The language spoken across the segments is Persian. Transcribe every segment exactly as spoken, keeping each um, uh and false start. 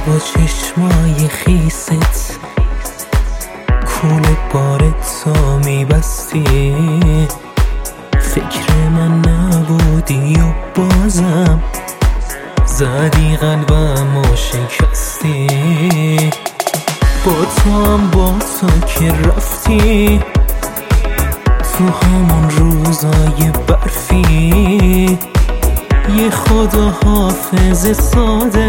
با چشمای خیست کول بارتو میبستی، فکر من نبودی و بازم زدی قلبم و شکستی. با تو هم با تو که رفتی تو همون روزای برفی، یه خدا حافظ ساده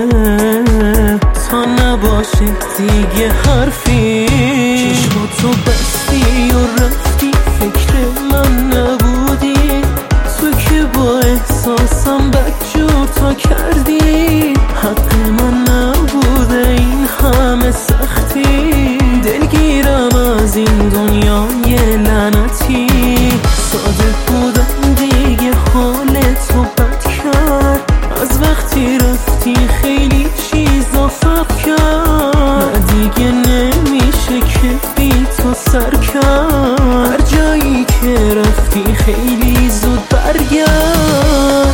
تا نباشه دیگه حرفی. چشماتو بستی و رفتی، فکر من نبودی، تو که با احساسم بدجور تا کردی. حق من نبوده این همه سختی، دلگیرم از این دنیای لعنتی. ساده بودم دیگه حالتو بد کرد، از وقتی رفتی خیلی چیزا فرق کرد. نه دیگه نمیشه که بی تو سر کرد، هر جایی که رفتی خیلی زود برگرد.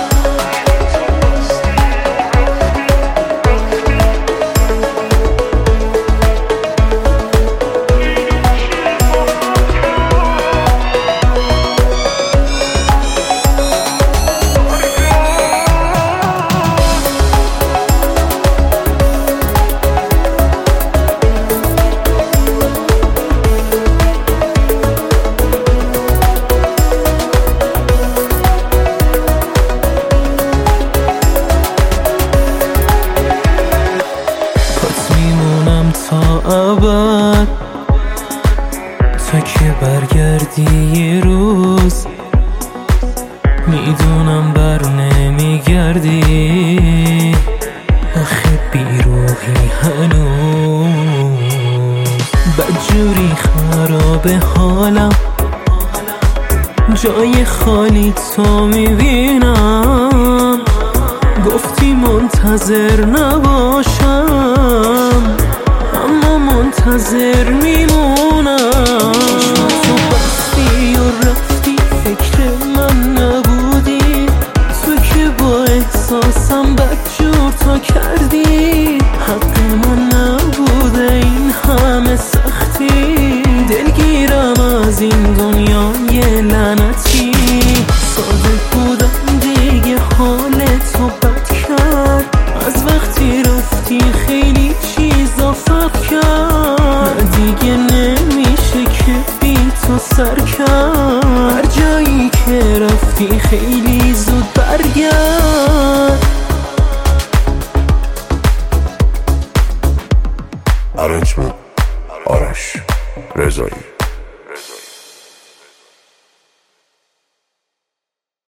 تا ابد تا که برگردی یه روز، میدونم بر نمیگردی، آخه بیروحی هنوز. بدجوری خراب حالم، جای خالی تو میبینم، گفتی منتظر نباشم اما منتظر میمونم. تو بستی و رفتی، فکر من نبودی، تو که با احساسم بدجور تا کردی. حق من نبوده این همه سختی، دلگیرم از این دنیای لعنتی. ساده بودم دیگه حالتو بد کرد، از وقتی رفتی خیلی چیزا فرق کرد. دیگه نمیشه که بی تو سر کرد، هر جایی که رفتی خیلی زود برگرد. Arrangement آرش رضایی.